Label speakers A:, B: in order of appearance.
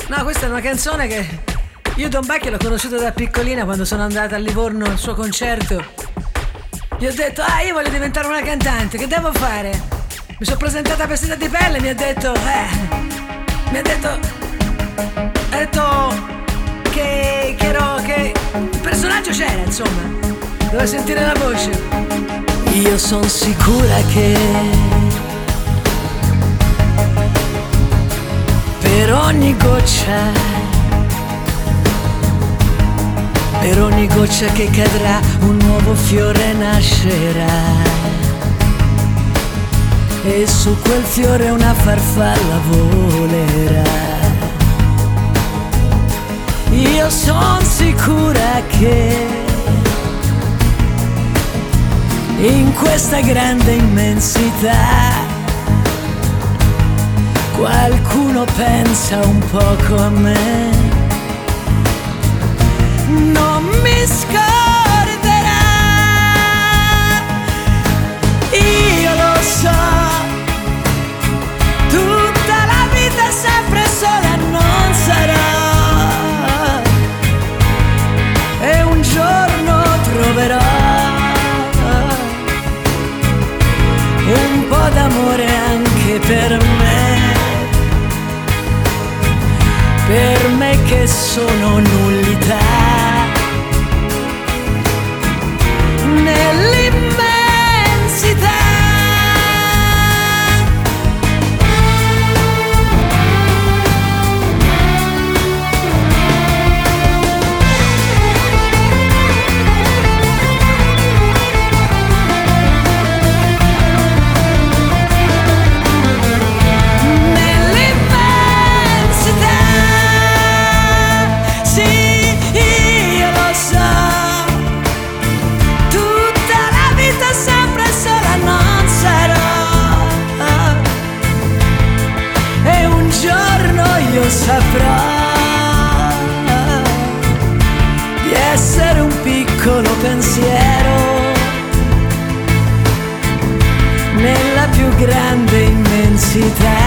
A: No, questa è una canzone che io Don Bacchio l'ho conosciuto da piccolina quando sono andata a Livorno al suo concerto. Gli ho detto, io voglio diventare una cantante, che devo fare? Mi sono presentata vestita di pelle e mi ha detto che il personaggio c'era, insomma, doveva sentire la voce. Io sono sicura che per ogni goccia che cadrà un nuovo fiore nascerà, e su quel fiore una farfalla volerà. Io son sicura che in questa grande immensità qualcuno pensa un poco a me. Non mi scorderà, io lo so, tutta la vita sempre sola non sarò, e un giorno troverò un po' d'amore anche per me che sono nullità nell'immensità. Saprò di essere un piccolo pensiero nella più grande immensità.